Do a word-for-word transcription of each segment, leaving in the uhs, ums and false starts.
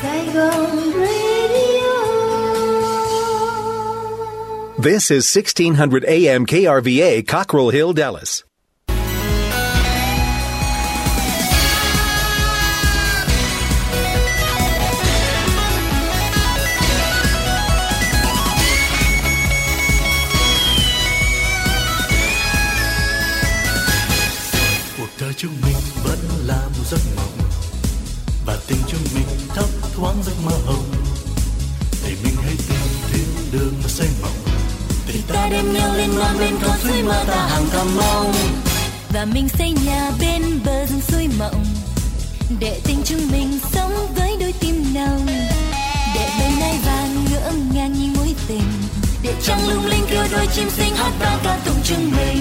Saigon Radio. This is sixteen hundred A M K R V A, Cockrell Hill, Dallas. Cuộc đời chúng mình vẫn là một giấc mộng, và tình chúng mình thấp thoáng giấc mơ hồng. Thì mình hãy tìm thêm đường mà xây mộng, thì ta đem nhau lên non bên con suối mơ ta hàng thầm mong. Và mình xây nhà bên bờ rừng suối mộng, để tình chúng mình sống với đôi tim nồng. Để bên ai vàng ngỡ ngàng nhìn mối tình, để trăng lung linh kêu đôi chim xinh hót vang ca tụng chúng mình.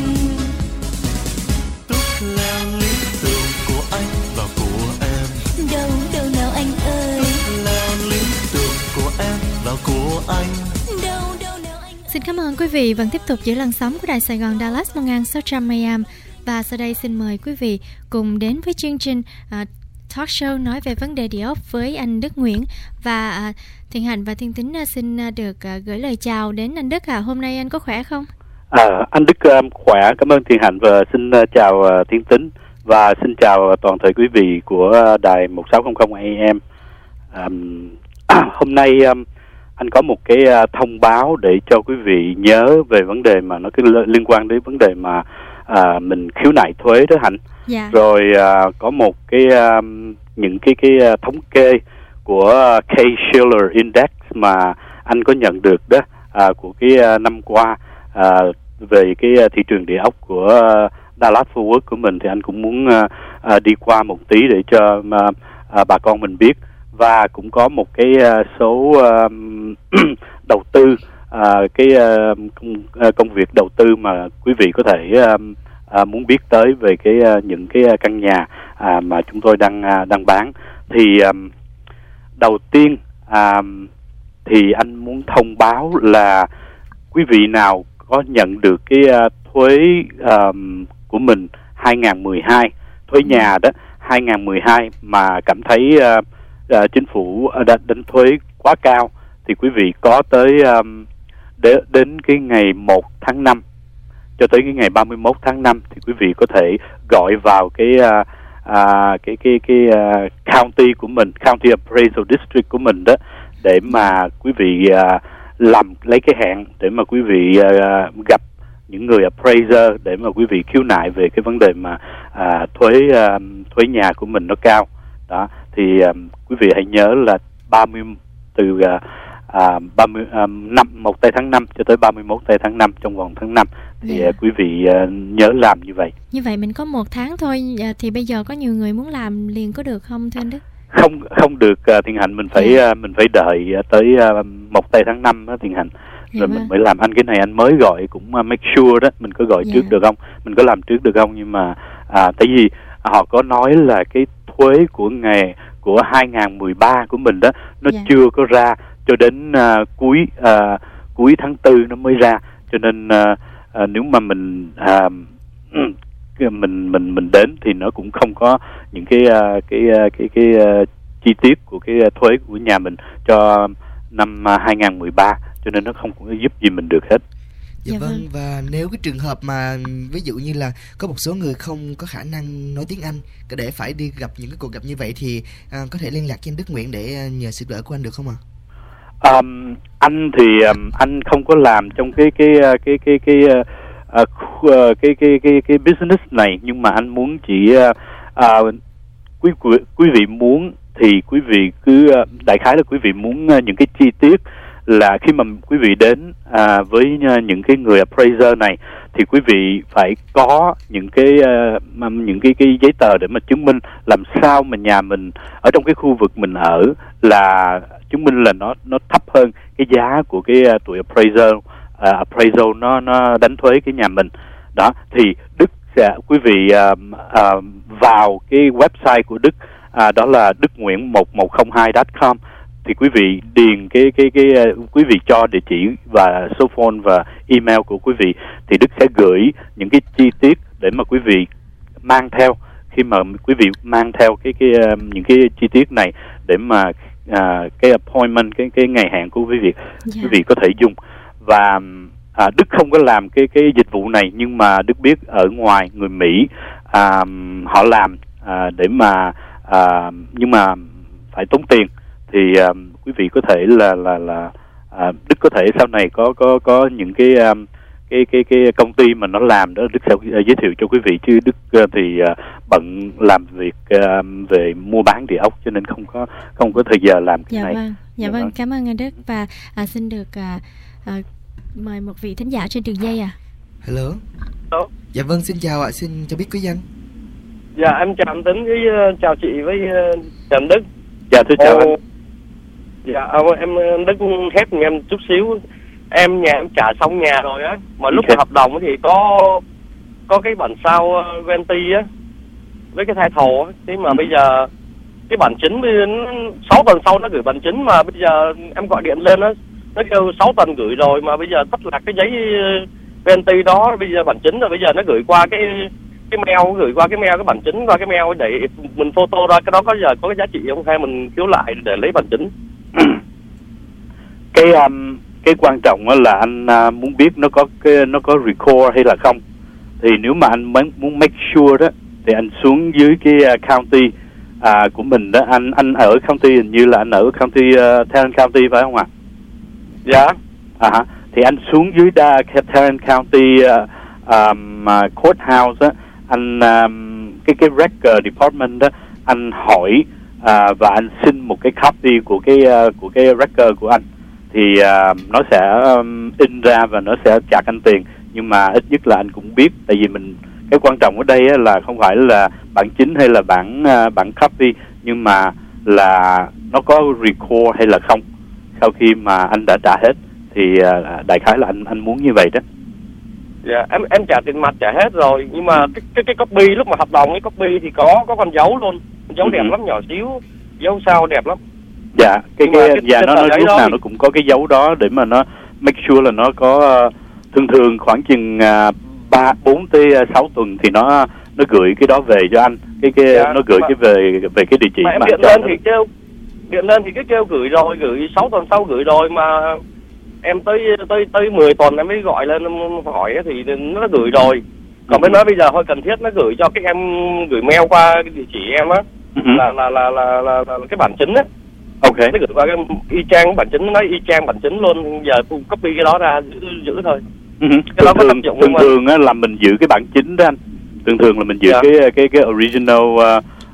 Tút leo lý tưởng của anh và của em, Đâu đâu nào anh ơi, tút leo lý tưởng của em và của anh. đâu đâu nào anh ơi. Xin cảm ơn quý vị vẫn tiếp tục giữ làn sóng của Đài Sài Gòn Dallas một nghìn sáu trăm A M. Và sau đây xin mời quý vị cùng đến với chương trình uh, talk show nói về vấn đề địa ốc với anh Đức Nguyễn. Và uh, Thiện Hạnh và Thiên Tính uh, xin uh, được uh, gửi lời chào đến anh Đức. À. Hôm nay anh có khỏe không? À, anh Đức um, khỏe, cảm ơn Thiện Hạnh và xin uh, chào uh, Thiên Tính và xin chào uh, toàn thể quý vị của uh, đài một sáu không không A M. Um, hôm nay um, anh có một cái uh, thông báo để cho quý vị nhớ về vấn đề mà nó cái liên quan đến vấn đề mà uh, mình khiếu nại thuế đó Hạnh. Dạ. Rồi uh, có một cái um, những cái cái uh, thống kê của uh, Case-Shiller Index mà anh có nhận được đó uh, của cái uh, năm qua uh, về cái uh, thị trường địa ốc của uh, Dallas Fort Worth của mình, thì anh cũng muốn uh, uh, đi qua một tí để cho uh, uh, bà con mình biết. Và cũng có một cái uh, số uh, đầu tư, uh, cái uh, công, uh, công việc đầu tư mà quý vị có thể uh, uh, muốn biết tới về cái uh, những cái uh, căn nhà uh, mà chúng tôi đang uh, đang bán. Thì um, đầu tiên uh, thì anh muốn thông báo là quý vị nào có nhận được cái uh, thuế um, của mình hai không một hai, thuế nhà đó hai không một hai mà cảm thấy uh, uh, chính phủ đã đánh thuế quá cao, thì quý vị có tới um, để, đến cái ngày một tháng năm cho tới cái ngày ba mươi mốt tháng năm thì quý vị có thể gọi vào cái uh, uh, cái cái cái uh, county của mình, county appraisal district của mình đó, để mà quý vị uh, làm lấy cái hẹn để mà quý vị uh, gặp những người appraiser để mà quý vị khiếu nại về cái vấn đề mà uh, thuế uh, thuế nhà của mình nó cao đó. Thì um, quý vị hãy nhớ là ba mươi từ uh, uh, ba mươi um, năm một tây tháng năm cho tới ba mươi mốt tây tháng năm, trong vòng tháng năm thì yeah. uh, quý vị uh, nhớ làm như vậy. Như vậy mình có một tháng thôi, thì bây giờ có nhiều người muốn làm liền có được không thưa anh Đức? Không không được uh, Thiện Hạnh, mình phải yeah. uh, mình phải đợi uh, tới uh, một tây tháng năm đó Thiện Hạnh. Rồi yeah. mình mới làm. Anh cái này anh mới gọi cũng uh, make sure đó, mình có gọi yeah. trước được không, mình có làm trước được không, nhưng mà à, tại vì họ có nói là cái thuế của ngày của hai không một ba của mình đó nó yeah. chưa có ra cho đến uh, cuối uh, cuối tháng tư nó mới ra, cho nên uh, uh, nếu mà mình uh, mình mình mình đến thì nó cũng không có những cái uh, cái uh, cái cái uh, chi tiết của cái uh, thuế của nhà mình cho năm uh, hai không một ba, cho nên nó không có giúp gì mình được hết. Dạ, dạ vâng. vâng, và nếu cái trường hợp mà ví dụ như là có một số người không có khả năng nói tiếng Anh để phải đi gặp những cái cuộc gặp như vậy thì à, có thể liên lạc với anh Đức Nguyễn để nhờ sự đỡ của anh được không ạ? À? Um, anh thì um, anh không có làm trong cái cái cái cái cái uh, uh, cái cái cái cái business này, nhưng mà anh muốn chỉ uh, uh, quý quý vị muốn thì quý vị cứ uh, đại khái là quý vị muốn uh, những cái chi tiết là khi mà quý vị đến à, với những cái người appraiser này thì quý vị phải có những cái uh, những cái cái giấy tờ để mà chứng minh làm sao mà nhà mình ở trong cái khu vực mình ở là chứng minh là nó nó thấp hơn cái giá của cái uh, tụi appraiser uh, appraisal nó nó đánh thuế cái nhà mình đó. Thì Đức sẽ quý vị uh, uh, vào cái website của Đức, uh, đó là đức nguyễn một một không hai chấm com, thì quý vị điền cái cái cái uh, quý vị cho địa chỉ và số phone và email của quý vị, thì Đức sẽ gửi những cái chi tiết để mà quý vị mang theo. Khi mà quý vị mang theo cái cái uh, những cái chi tiết này để mà à, cái appointment, cái cái ngày hẹn của quý vị, yeah. quý vị có thể dùng. Và à, Đức không có làm cái cái dịch vụ này, nhưng mà Đức biết ở ngoài người Mỹ à, họ làm à, để mà à, nhưng mà phải tốn tiền. Thì à, quý vị có thể là là là à, Đức có thể sau này có có có những cái um, cái cái cái công ty mà nó làm đó, Đức sẽ uh, giới thiệu cho quý vị, chứ Đức uh, thì uh, bận làm việc uh, về mua bán địa ốc cho nên không có không có thời giờ làm cái dạ này. Vâng. Dạ, dạ vâng, cảm ơn anh Đức. Và à, xin được à, à, mời một vị thính giả trên đường dây à. Hello. Hello. Dạ vâng, xin chào ạ, xin cho biết quý danh. Dạ em chào anh Tính với uh, chào chị với uh, anh Đức. Dạ thưa chào uh, anh. Dạ em Đức hết em chút xíu. Em nhà em trả xong nhà rồi á, mà lúc okay. hợp đồng thì có có cái bản sao uh, guarantee á với cái thai thồ á, thế mà ừ. bây giờ cái bản chính sáu tuần sau nó gửi bản chính, mà bây giờ em gọi điện lên nó nó kêu sáu tuần gửi rồi, mà bây giờ tất là cái giấy guarantee đó, bây giờ bản chính rồi, bây giờ nó gửi qua cái cái mail, gửi qua cái mail cái bản chính qua cái mail để mình photo ra, cái đó có giờ có cái giá trị không, hay mình khiếu lại để lấy bản chính? cái um, cái quan trọng là anh uh, muốn biết nó có cái nó có record hay là không. Thì nếu mà anh muốn make sure đó thì anh xuống dưới cái uh, county uh, của mình đó. Anh anh ở county, hình như là anh ở county uh, Tarrant County phải không ạ? Dạ. À uh-huh. Thì anh xuống dưới uh, Tarrant County uh, um, uh, courthouse đó, anh um, cái cái record department đó, anh hỏi uh, và anh xin một cái copy của cái uh, của cái record của anh. Thì uh, nó sẽ um, in ra và nó sẽ trả anh tiền. Nhưng mà ít nhất là anh cũng biết, tại vì mình cái quan trọng ở đây á, là không phải là bản chính hay là bản uh, bản copy, nhưng mà là nó có record hay là không sau khi mà anh đã trả hết. Thì uh, đại khái là anh anh muốn như vậy đó. Dạ, em em trả tiền mặt trả hết rồi, nhưng mà cái cái cái copy lúc mà hợp đồng cái copy thì có có con dấu luôn, dấu đẹp ừ. lắm, nhỏ xíu, dấu sao đẹp lắm. Dạ, cái cái, cái dạ nó, nó lúc nào thì... nó cũng có cái dấu đó để mà nó make sure là nó có uh, thường thường khoảng chừng ba bốn tới sáu tuần thì nó nó gửi cái đó về cho anh, cái cái dạ, nó gửi mà, cái về về cái địa chỉ mà em mà điện lên thì kêu điện lên thì cái kêu gửi rồi, gửi sáu tuần sau gửi rồi, mà em tới tới tới mười tuần em mới gọi lên hỏi thì nó gửi rồi. Còn mới nói bây giờ thôi cần thiết nó gửi cho cái em gửi mail qua cái địa chỉ em á, uh-huh. là, là, là, là, là, là, là cái bản chính á. Ok. Nó gửi qua cái y chang bản chính, nó nói y chang bản chính luôn, giờ tôi copy cái đó ra giữ, giữ thôi. Uh-huh. Cái đó có tác dụng thường thường á là mình giữ cái bản chính đó anh. Thường thường là mình giữ dạ. cái cái cái original uh,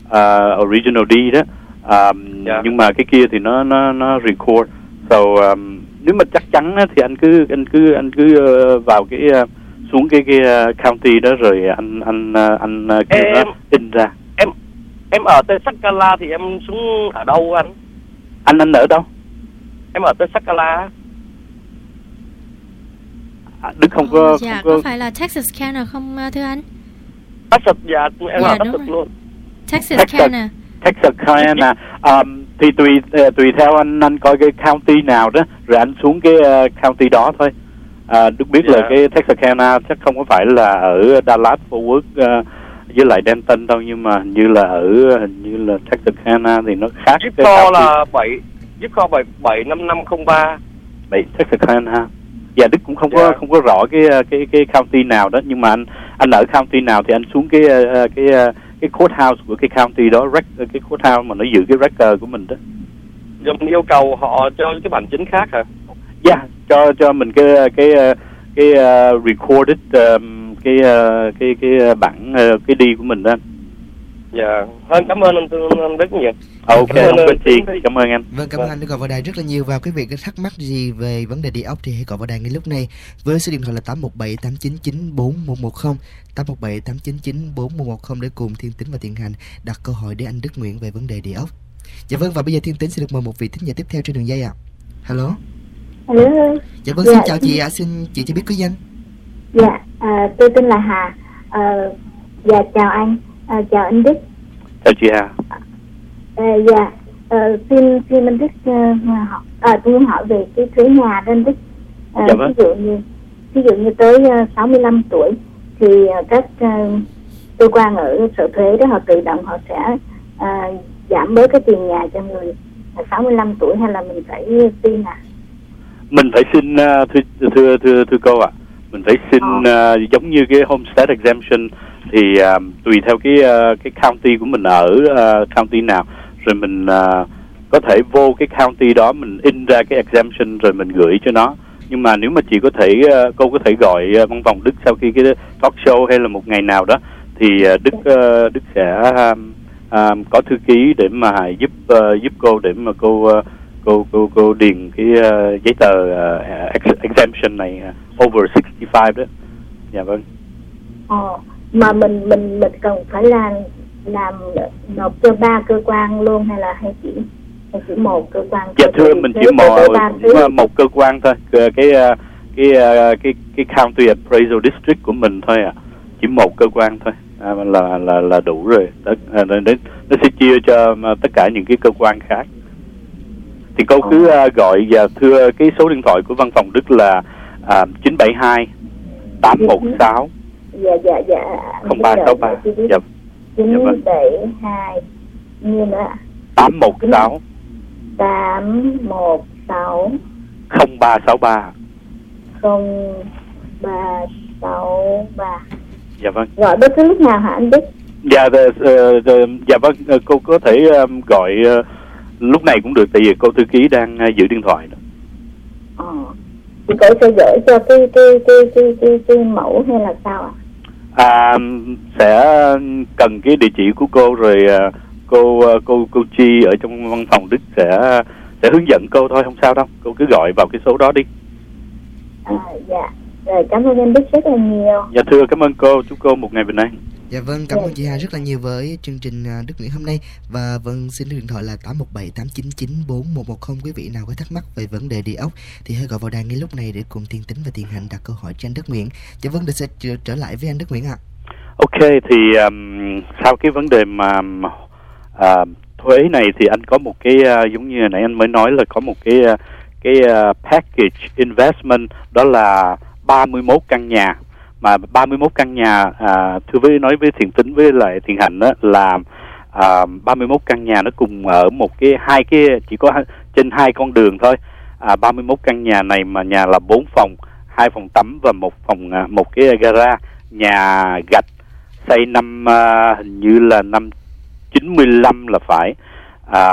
uh, original D đó. Um, dạ. Nhưng mà cái kia thì nó nó nó record. So um, nếu mà chắc chắn á, thì anh cứ anh cứ anh cứ uh, vào cái uh, xuống cái cái uh, county đó rồi anh anh uh, anh uh, kêu nó in ra. Em em ở Texarkana thì em xuống ở đâu anh? Anh anh ở đâu? Em ở Texarkana. À, Đức không có. Ồ, dạ, không có, có phải là Texarkana không thưa anh? Texas, dạ em dạ, ở Texas luôn. Texarkana. Texarkana. Um, thì tùy uh, tùy theo anh anh coi cái county nào đó rồi anh xuống cái uh, county đó thôi. Uh, Đức biết yeah. là cái Texarkana chắc không có phải là ở Dallas Fort Worth uh, với lại Denton đâu, nhưng mà hình như là ở hình như là Texarkana thì nó khác. Zip code là bảy zip code bảy bảy năm năm không ba. Bảy Texarkana. Dạ Đức cũng không yeah. có không có rõ cái cái cái county nào đó, nhưng mà anh anh ở county nào thì anh xuống cái uh, cái uh, cái courthouse của cái county đó, rec, cái courthouse mà nó giữ cái record của mình đó. Rồi mình yêu cầu họ cho cái bản chính khác hả? Dạ, yeah, cho cho mình cái cái cái uh, recorded um, cái uh, cái cái bản uh, cái đi của mình đó. Dạ, yeah. Cảm ơn anh, anh rất nhiều. Ok, không có chi, cảm ơn anh. Vâng, cảm ơn anh đã gọi vào đài rất là nhiều. Và quý vị có thắc mắc gì về vấn đề địa ốc thì hãy gọi vào đài ngay lúc này với số điện thoại là tám một bảy tám chín chín bốn một một không, tám một bảy tám chín chín bốn một một không để cùng Thiên Tính và Thiện Hạnh đặt câu hỏi để anh Đức Nguyễn về vấn đề địa ốc. Dạ vâng, và bây giờ Thiên Tính sẽ được mời một vị thính giả tiếp theo trên đường dây ạ. À. Hello. Hello. Dạ vâng, dạ. Xin chào chị ạ, à. Xin chị cho biết quý danh. Dạ, à, tôi tên là Hà. À, dạ chào anh, à, chào anh Đức. Chào chị Hà. À, dạ, à, xin xin anh Đức uh, hỏi, à, tôi muốn hỏi về cái thuế nhà đó anh Đức. À, dạ vâng. Ví dụ như ví dụ như tới uh, sáu mươi lăm tuổi thì uh, các uh, cơ quan ở sở thuế đó họ tự động họ sẽ uh, giảm bớt cái tiền nhà cho người sáu mươi lăm tuổi hay là mình phải xin à? Mình phải xin uh, thưa thưa thưa thưa cô ạ. À. Mình phải xin uh, giống như cái homestead exemption thì uh, tùy theo cái uh, cái county của mình ở uh, county nào, rồi mình uh, có thể vô cái county đó mình in ra cái exemption rồi mình gửi cho nó. Nhưng mà nếu mà chị có thể uh, cô có thể gọi uh, văn phòng Đức sau khi cái talk show hay là một ngày nào đó thì uh, Đức uh, Đức sẽ um, um, có thư ký để mà giúp uh, giúp cô để mà cô uh, cô cô cô điền cái uh, giấy tờ uh, exemption này uh, over sixty-five đó. Dạ vâng. Ờ, mà mình mình mình cần phải làm làm nộp cho ba cơ quan luôn hay là hay chỉ hay chỉ một cơ quan? Dạ thưa, mình chỉ một một cơ quan thôi. Cái cái cái cái cái county appraisal district của mình thôi à, chỉ một cơ quan thôi à, là là là đủ rồi. Đó, à, nó, nó sẽ chia cho tất cả những cái cơ quan khác. Thì cô cứ uh, gọi và thưa cái số điện thoại của văn phòng Đức là uh, chín bảy hai tám một sáu dạ dạ dạ không ba sáu ba dạ chín bảy hai như nữa tám một sáu tám một sáu không ba sáu ba không ba sáu ba. Dạ vâng. Gọi bất cứ lúc nào hả anh Đức? Dạ uh, uh, dạ vâng, uh, cô có thể um, gọi uh, lúc này cũng được, tại vì cô thư ký đang uh, giữ điện thoại đó. Ờ, thì cô sẽ gửi cho cái cái cái cái cái, cái mẫu hay là sao ạ? À, sẽ cần cái địa chỉ của cô rồi uh, cô uh, cô cô Chi ở trong văn phòng Đức sẽ sẽ hướng dẫn cô thôi, không sao đâu. Cô cứ gọi vào cái số đó đi. À, dạ. Rồi, cảm ơn em Đức rất là nhiều. Dạ thưa, cảm ơn cô, chúc cô một ngày bình an. Dạ vâng, cảm ơn chị Hà rất là nhiều với chương trình Đức Nguyễn hôm nay. Và vâng, xin điện thoại là tám một bảy tám chín chín bốn một một không. Quý vị nào có thắc mắc về vấn đề địa ốc thì hãy gọi vào đài ngay lúc này để cùng Tiên Tính và Tiền Hạnh đặt câu hỏi cho anh Đức Nguyễn. Dạ vâng, để sẽ trở, trở lại với anh Đức Nguyễn ạ. Ok, thì um, sau cái vấn đề mà uh, thuế này thì anh có một cái uh, giống như nãy anh mới nói là có một cái uh, cái uh, package investment, đó là ba mươi mốt căn nhà. Mà ba mươi mốt căn nhà, à, thưa với nói với Thiện Tính với lại Thiện Hạnh đó, là à, ba mươi mốt căn nhà nó cùng ở một cái hai cái chỉ có trên hai con đường thôi. À, ba mươi mốt căn nhà này mà nhà là bốn phòng, hai phòng tắm và một phòng một cái gara, nhà gạch, xây năm à, hình như là năm chín mươi lăm là phải. À,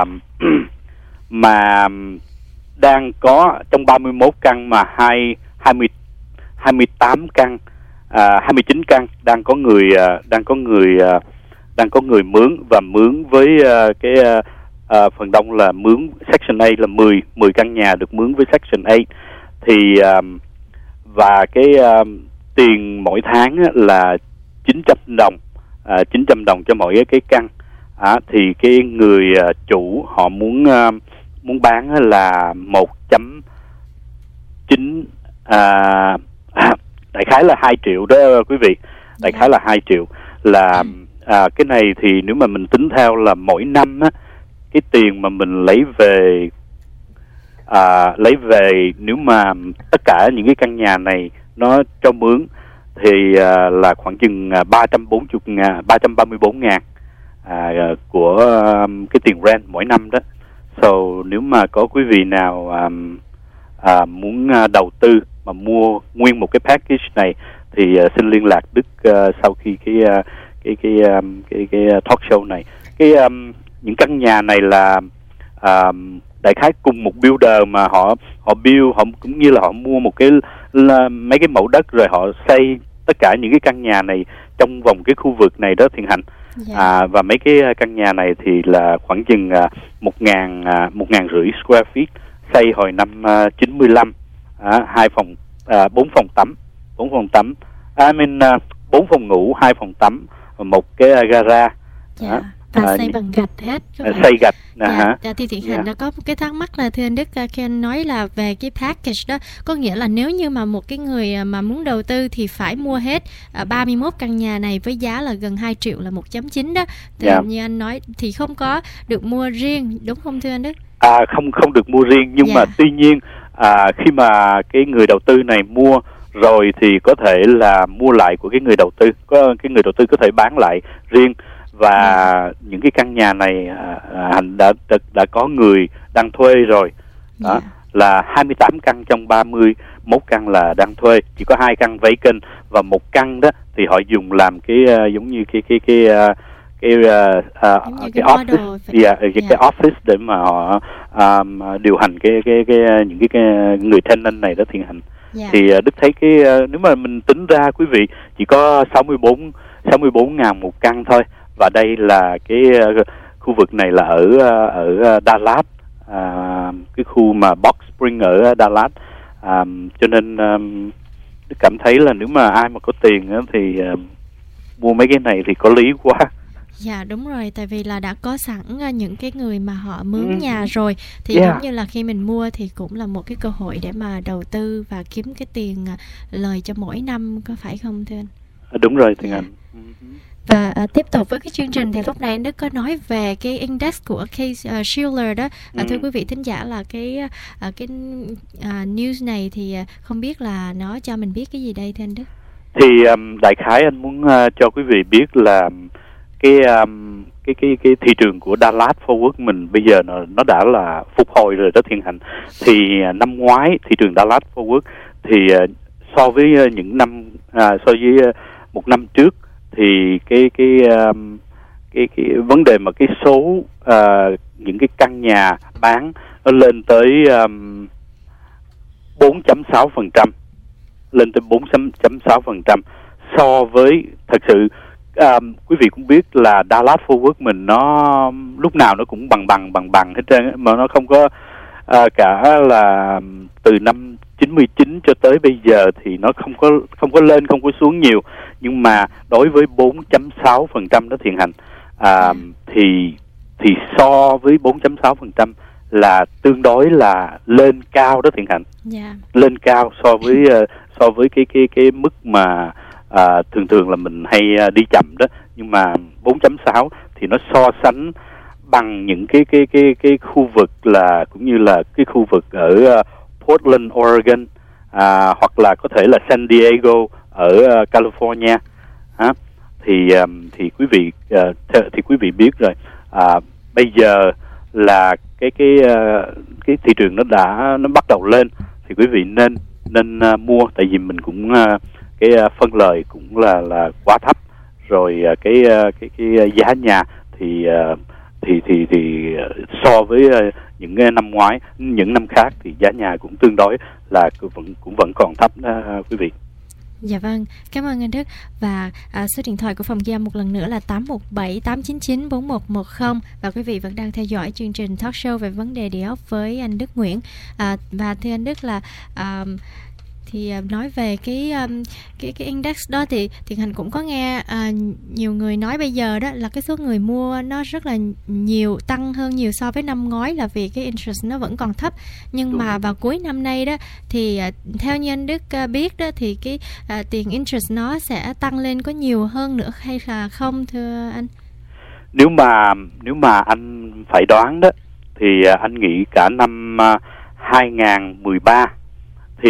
mà đang có trong ba mươi mốt căn mà hai hai mươi hai mươi tám căn, à, hai mươi chín căn đang có người à, đang có người à, đang có người mướn, và mướn với à, cái à, à, phần đông là mướn Section A là mười mười căn nhà được mướn với Section A. Thì à, và cái à, tiền mỗi tháng là chín trăm đồng, à, chín trăm đồng cho mỗi cái căn. À, thì cái người à, chủ họ muốn à, muốn bán là một chấm chín, à, đại khái là hai triệu đó quý vị, đại khái là hai triệu. Là à, cái này thì nếu mà mình tính theo là mỗi năm á, cái tiền mà mình lấy về à, lấy về nếu mà tất cả những cái căn nhà này nó cho mướn thì à, là khoảng chừng ba trăm bốn mươi ngàn, ba trăm ba mươi bốn ngàn à, của um, cái tiền rent mỗi năm đó. So nếu mà có quý vị nào um, à, muốn uh, đầu tư mà mua nguyên một cái package này thì uh, xin liên lạc Đức uh, sau khi cái uh, cái cái um, cái cái talk show này. Cái um, những căn nhà này là um, đại khái cùng một builder mà họ họ build, họ cũng như là họ mua một cái là, mấy cái mẫu đất rồi họ xây tất cả những cái căn nhà này trong vòng cái khu vực này đó Thiện Hạnh. Yeah. À, và mấy cái căn nhà này thì là khoảng chừng uh, một ngàn uh, một ngàn rưỡi square feet, xây hồi năm uh, chín mươi lăm, à, hai phòng, uh, bốn phòng tắm, bốn phòng tắm, I mean uh, bốn phòng ngủ, hai phòng tắm và một cái uh, gara. Yeah. À, và à, xây bằng gạch hết. À, xây gạch. Dạ, hả? Dạ, thì Thiện Hạnh đã có một cái thắc mắc là thưa anh Đức, khi anh nói là về cái package đó, có nghĩa là nếu như mà một cái người mà muốn đầu tư thì phải mua hết ba mươi mốt căn nhà này với giá là gần hai triệu là một chấm chín đó. Thì yeah. như anh nói thì không có được mua riêng, đúng không thưa anh Đức? À, không không được mua riêng, nhưng yeah. mà tuy nhiên à, khi mà cái người đầu tư này mua rồi thì có thể là mua lại của cái người đầu tư, có cái người đầu tư có thể bán lại riêng. và yeah. những cái căn nhà này Hạnh đã, đã đã có người đang thuê rồi. Đó, yeah. là hai mươi tám căn trong ba mươi mốt căn là đang thuê, chỉ có hai căn vacant và một căn đó thì họ dùng làm cái uh, giống như cái cái cái uh, cái uh, uh, cái, cái office, yeah, yeah. cái office để mà họ um, điều hành cái cái cái những cái, cái người tenant này đó Thiện Hạnh. Yeah. Thì uh, Đức thấy cái uh, nếu mà mình tính ra quý vị chỉ có sáu mươi bốn ngàn một căn thôi, và đây là cái uh, khu vực này là ở uh, ở Dallas, uh, cái khu mà Box Spring ở Dallas, um, cho nên um, Đức cảm thấy là nếu mà ai mà có tiền uh, thì uh, mua mấy cái này thì có lý quá. Dạ đúng rồi, tại vì là đã có sẵn những cái người mà họ mướn mm. nhà rồi, thì yeah. giống như là khi mình mua thì cũng là một cái cơ hội để mà đầu tư và kiếm cái tiền lời cho mỗi năm, có phải không thưa anh? Đúng rồi Thiện Anh. Và à, tiếp tục với cái chương trình thì lúc nãy anh Đức có nói về cái index của Case uh, Shiller đó. À, ừ. Thưa quý vị thính giả là cái uh, cái uh, news này thì uh, không biết là nó cho mình biết cái gì đây thưa anh Đức? Thì um, đại khái anh muốn uh, cho quý vị biết là cái um, cái cái cái thị trường của Dallas Fort Worth mình bây giờ nó nó đã là phục hồi rồi đó Thiện Hạnh. Thì uh, năm ngoái thị trường Dallas Fort Worth thì uh, so với uh, những năm uh, so với uh, một năm trước thì cái cái um, cái cái vấn đề mà cái số uh, những cái căn nhà bán nó lên tới um, bốn phẩy sáu phần trăm, lên tới bốn phẩy sáu phần trăm so với thật sự um, quý vị cũng biết là Dallas Fort Worth mình nó lúc nào nó cũng bằng bằng bằng bằng hết trơn, mà nó không có uh, cả là từ năm chín mươi chín cho tới bây giờ thì nó không có không có lên không có xuống nhiều, nhưng mà đối với bốn phẩy sáu phần trăm đó Thiện Hạnh, à, thì thì so với bốn phẩy sáu phần trăm là tương đối là lên cao đó Thiện Hạnh. Yeah. Lên cao so với uh, so với cái cái cái mức mà uh, thường thường là mình hay uh, đi chậm đó, nhưng mà bốn phẩy sáu thì nó so sánh bằng những cái cái cái cái khu vực là cũng như là cái khu vực ở uh, Portland, Oregon, à, hoặc là có thể là San Diego ở uh, California, ha? Thì um, thì quý vị uh, th- thì quý vị biết rồi, à, bây giờ là cái cái uh, cái thị trường nó đã nó bắt đầu lên, thì quý vị nên nên uh, mua, tại vì mình cũng uh, cái uh, phân lời cũng là là quá thấp rồi, uh, cái uh, cái cái giá nhà thì uh, thì thì thì so với uh, những năm ngoái, những năm khác thì giá nhà cũng tương đối là vẫn cũng vẫn còn thấp đó quý vị. Dạ vâng, cảm ơn anh Đức. Và à, số điện thoại của phòng ghi âm một lần nữa là tám một bảy tám chín chín bốn một một không, và quý vị vẫn đang theo dõi chương trình talk show về vấn đề địa ốc với anh Đức Nguyễn. À, và thưa anh Đức là à, thì nói về cái cái cái index đó thì Thiện Hạnh cũng có nghe à, nhiều người nói bây giờ đó là cái số người mua nó rất là nhiều, tăng hơn nhiều so với năm ngoái, là vì cái interest nó vẫn còn thấp. Nhưng Đúng. mà vào cuối năm nay đó thì à, theo như anh Đức à, biết đó thì cái à, tiền interest nó sẽ tăng lên có nhiều hơn nữa hay là không thưa anh? Nếu mà nếu mà anh phải đoán đó thì à, anh nghĩ cả năm à, hai không một ba thì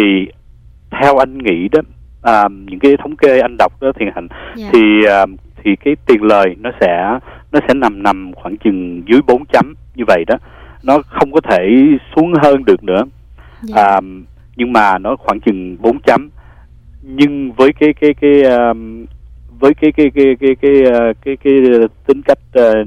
theo anh nghĩ đó, à, những cái thống kê anh đọc đó Thiện Hạnh, yeah. thì à, thì cái tiền lời nó sẽ nó sẽ nằm nằm khoảng chừng dưới bốn chấm như vậy đó, nó không có thể xuống hơn được nữa, yeah. à, nhưng mà nó khoảng chừng bốn chấm. Nhưng với cái cái cái um, với cái cái cái cái cái cái cái, cái tính cách uh,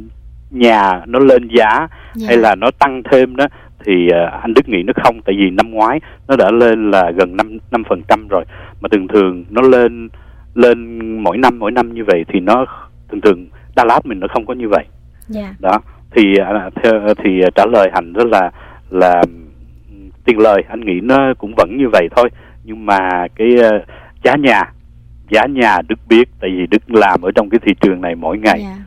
nhà nó lên giá, yeah. hay là nó tăng thêm đó, thì uh, anh Đức nghĩ nó không, tại vì năm ngoái nó đã lên là gần năm năm phần trăm rồi, mà thường thường nó lên lên mỗi năm mỗi năm như vậy thì nó thường thường Dallas mình nó không có như vậy. Yeah. Đó thì uh, theo thì uh, trả lời Hạnh đó là là tiền lời anh nghĩ nó cũng vẫn như vậy thôi, nhưng mà cái uh, giá nhà giá nhà Đức biết, tại vì Đức làm ở trong cái thị trường này mỗi ngày. Yeah.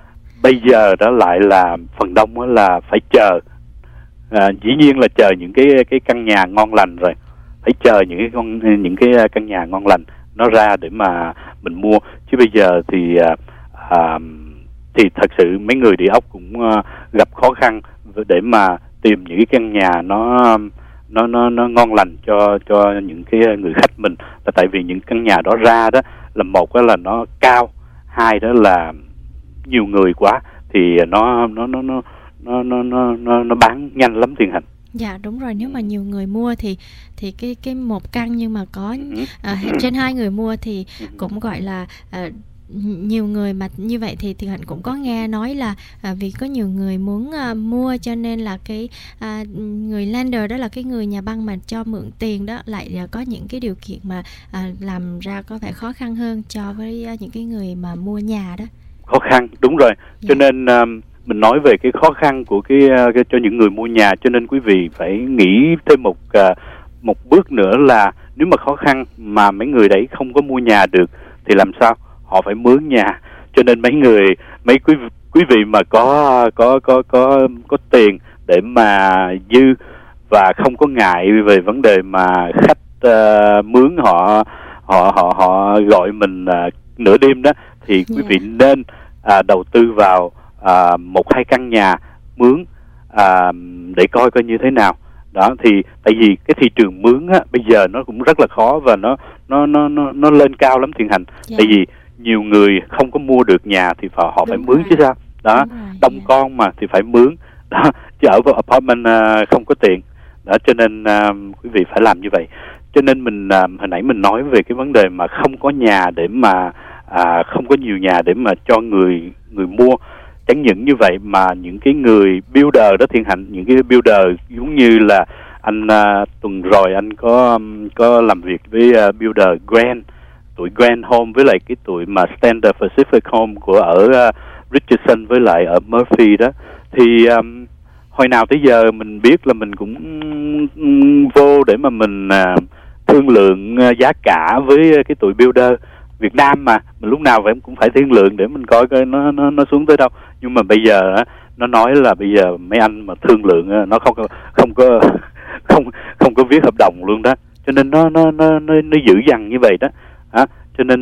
Bây giờ đó lại là phần đông đó là phải chờ. À, dĩ nhiên là chờ những cái cái căn nhà ngon lành rồi, phải chờ những cái con những cái căn nhà ngon lành nó ra để mà mình mua, chứ bây giờ thì à, thì thật sự mấy người địa ốc cũng à, gặp khó khăn để mà tìm những cái căn nhà nó nó nó nó ngon lành cho cho những cái người khách mình, là tại vì những căn nhà đó ra đó là một đó là nó cao, hai đó là nhiều người quá thì nó nó nó nó nó nó nó nó, nó bán nhanh lắm Thiên Hạnh. Dạ đúng rồi, nếu mà nhiều người mua thì thì cái cái một căn nhưng mà có à, trên hai người mua thì cũng gọi là à, nhiều người, mà như vậy thì Thiện Hạnh cũng có nghe nói là à, vì có nhiều người muốn à, mua cho nên là cái à, người lender, đó là cái người nhà băng mà cho mượn tiền đó, lại à, có những cái điều kiện mà à, làm ra có vẻ khó khăn hơn cho với à, những cái người mà mua nhà đó. Khó khăn, đúng rồi. Cho yeah. nên um, mình nói về cái khó khăn của cái, cái cho những người mua nhà, cho nên quý vị phải nghĩ thêm một uh, một bước nữa là nếu mà khó khăn mà mấy người đấy không có mua nhà được thì làm sao? Họ phải mướn nhà. Cho nên mấy người mấy quý quý vị mà có có có có có tiền để mà dư và không có ngại về vấn đề mà khách uh, mướn họ họ họ họ gọi mình uh, nửa đêm đó, thì quý vị nên uh, đầu tư vào uh, một hai căn nhà mướn uh, để coi coi như thế nào. Đó thì tại vì cái thị trường mướn á bây giờ nó cũng rất là khó và nó nó nó nó nó lên cao lắm Thiện Hạnh. Yeah. Tại vì nhiều người không có mua được nhà thì họ, họ phải mướn chứ sao. Đó, đông yeah. con mà thì phải mướn. Đó, chứ ở apartment uh, không có tiền. Đó, cho nên uh, quý vị phải làm như vậy. Cho nên mình uh, hồi nãy mình nói về cái vấn đề mà không có nhà để mà uh, không có nhiều nhà để mà cho người người mua. Chẳng những như vậy mà những cái người builder đó Thiên Hạnh, những cái builder giống như là anh uh, tuần rồi anh có um, có làm việc với uh, builder Grand, tụi Grand Home với lại cái tụi mà Standard Pacific Home của ở uh, Richardson với lại ở Murphy đó, thì um, hồi nào tới giờ mình biết là mình cũng um, vô để mà mình uh, thương lượng uh, giá cả với cái tụi builder Việt Nam mà mình lúc nào cũng phải thương lượng để mình coi coi nó nó nó xuống tới đâu. Nhưng mà bây giờ á, nó nói là bây giờ mấy anh mà thương lượng nó không có không có không không có viết hợp đồng luôn đó, cho nên nó nó nó nó, nó dữ dằn như vậy đó. À, cho nên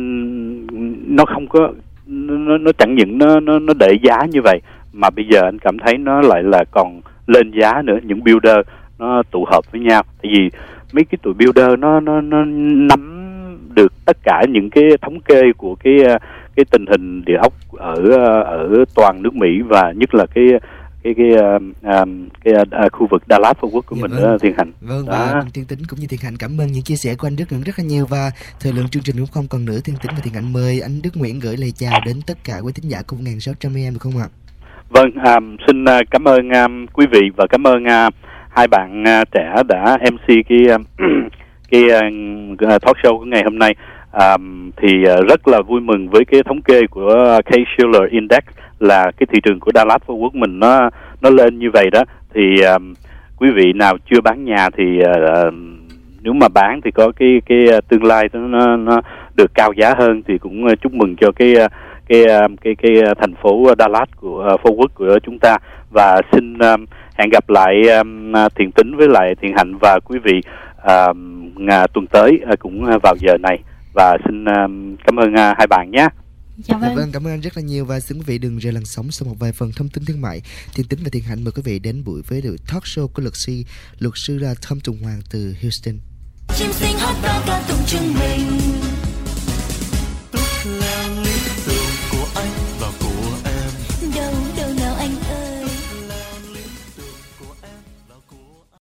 nó không có nó nó chẳng những nó nó nó để giá như vậy mà bây giờ anh cảm thấy nó lại là còn lên giá nữa. Những builder nó tụ hợp với nhau, tại vì mấy cái tụi builder nó nó nó nắm được tất cả những cái thống kê của cái cái tình hình địa ốc ở ở toàn nước Mỹ và nhất là cái cái cái um, cái uh, khu vực Dallas Fort Worth của dạ mình vâng. Thiên Hạnh. Vâng, và Thiên Tính cũng như Thiên Hạnh cảm ơn những chia sẻ của anh Đức Nguyễn rất là nhiều, và thời lượng chương trình cũng không còn nữa. Thiên Tính và Thiên Hạnh mời anh Đức Nguyễn gửi lời chào đến tất cả quý thính giả của một nghìn sáu trăm a em được không ạ? Vâng, um, xin uh, cảm ơn um, quý vị và cảm ơn uh, hai bạn uh, trẻ đã em xê cái uh, cái uh, talk show của ngày hôm nay. Um, thì uh, rất là vui mừng với cái thống kê của Case-Shiller Index là cái thị trường của Dallas Fort Worth mình nó nó lên như vậy đó. Thì um, quý vị nào chưa bán nhà thì uh, nếu mà bán thì có cái cái tương lai nó nó được cao giá hơn, thì cũng chúc mừng cho cái cái cái cái thành phố Dallas của uh, Fort Worth của chúng ta. Và xin um, hẹn gặp lại um, Thiện Tính với lại Thiện Hạnh và quý vị um, uh, tuần tới uh, cũng vào giờ này. Và xin uh, cảm ơn uh, hai bạn nhé. Dạ vâng. vâng, cảm ơn anh rất là nhiều, và xin quý vị đừng rời làn sóng sau một vài phần thông tin thương mại. Thiện Tính và Thiện Hạnh mời quý vị đến buổi với được talk show của luật sư luật sư là Tom Tùng Hoàng từ Houston. Chim xinh hót vang ca tụng chúng mình.